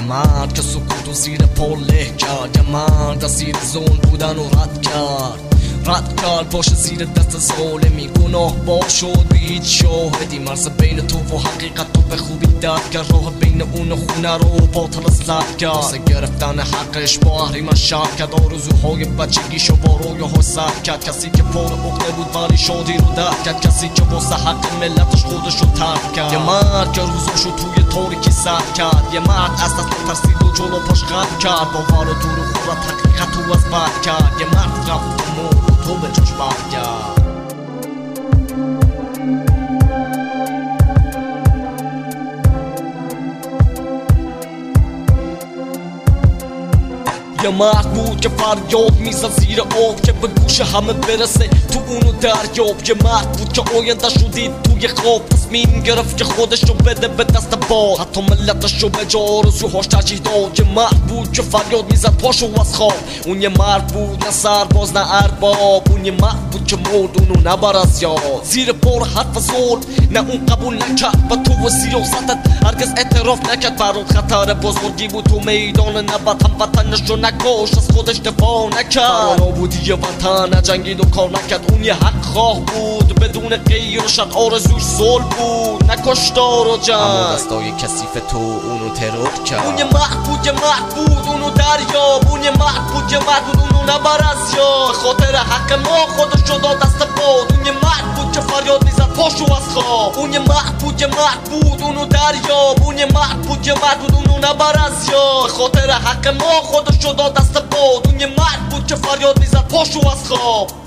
یه مرد که سکوت و زیر پا له کرد، یه مرد از زیر ظلم بودن و رد کرد باشه زیر دست ظالمی، گناه با شد به هیچ شاهدی. مرز بین تو و حقیقت تو به خوبی درد کرد، راه بین اون و خونه رو باطل زد کرد. واسه گرفتن حقش با اهریمن شرط کرد، آرزوهای بچگیشو با رویاها سر کرد. کسی که پر عقده بود ولی شادی رو درک کرد، کسی که واسه حق ملتش خودشو ترک کرد. یه مرد که روزاشو توی تاریکی سر کرد، یه مرد از دست ترسید و جلو پاش خم کرد، باور و دور و خورد حقیقت رو از بر کرد. یه مرد رفت و مرد تو به جاش برگرد. یه مرد بود که فریاد میزد زیر آب که به گوش همه برسه تو اونو دریاب. یه مرد بود که آینده شدید توی خواب، تصمیم گرفت که خودشو بده به دست باد، حتی ملتشو به جا آرزوهاش ترجیح داد. یه مرد بود که فریاد میزد پاشو از خواب، اون یه مرد بود نه سرباز نه ارباب، اون یه مرد بود که مرد اونو نبر از یاد. زیر بار حرف ظلم نه اون قبول نکرد و تو و سیاستت هرگز اعتراف نکرد. برات خطر بزرگی بود تو میدان نبرد، هم وطنشو نکش از خودش دفاع نکرد. برانا بودی یه وطن نجنگید و کار نکرد، اون یه حق خواه بود بدون غیر و شر، آرزوش صلح بود نکشتار و جنگ. اما دستای کثیف تو اونو ترور کرد. اون یه مرد بود اونو دریاب، اون یه مرد بود اونو نبر از یاد. به خاطر حق ما خودشو داد دست باد، اون یه مرد بود که فریاد میزد پاشو از خواب. اون یه مرد بود اونو دریاب، اون یه مرد بود اونو نبر از یاد. به خاطر حق ما خودشو داد دست باد، اون یه مرد بود که فریاد میزد پاشو از خواب.